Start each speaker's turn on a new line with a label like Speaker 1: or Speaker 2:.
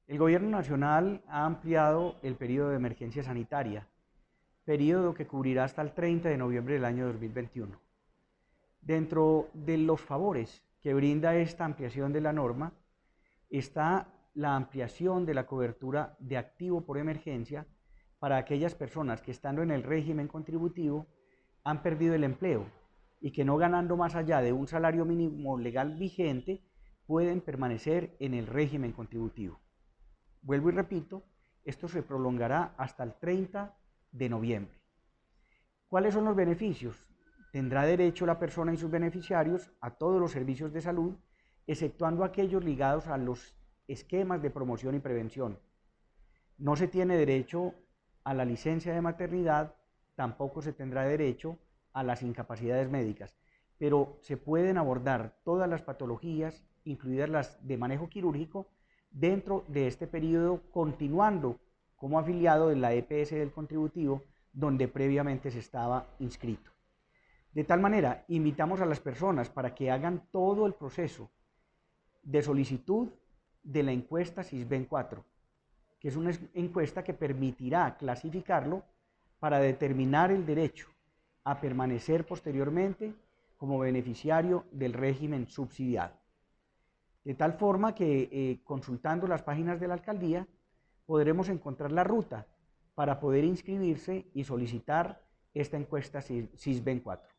Speaker 1: El Gobierno Nacional ha ampliado el periodo de emergencia sanitaria, periodo que cubrirá hasta el 30 de noviembre del año 2021. Dentro de los favores que brinda esta ampliación de la norma está la ampliación de la cobertura de activo por emergencia para aquellas personas que, estando en el régimen contributivo, han perdido el empleo y que, no ganando más allá de un salario mínimo legal vigente, pueden permanecer en el régimen contributivo. Vuelvo y repito, esto se prolongará hasta el 30 de noviembre. ¿Cuáles son los beneficios? Tendrá derecho la persona y sus beneficiarios a todos los servicios de salud, exceptuando aquellos ligados a los esquemas de promoción y prevención. No se tiene derecho a la licencia de maternidad, tampoco se tendrá derecho a las incapacidades médicas, pero se pueden abordar todas las patologías, incluidas las de manejo quirúrgico, dentro de este periodo, continuando como afiliado de la EPS del contributivo, donde previamente se estaba inscrito. De tal manera, invitamos a las personas para que hagan todo el proceso de solicitud de la encuesta SISBEN 4, que es una encuesta que permitirá clasificarlo para determinar el derecho a permanecer posteriormente como beneficiario del régimen subsidiado. De tal forma que consultando las páginas de la alcaldía podremos encontrar la ruta para poder inscribirse y solicitar esta encuesta SISBEN 4.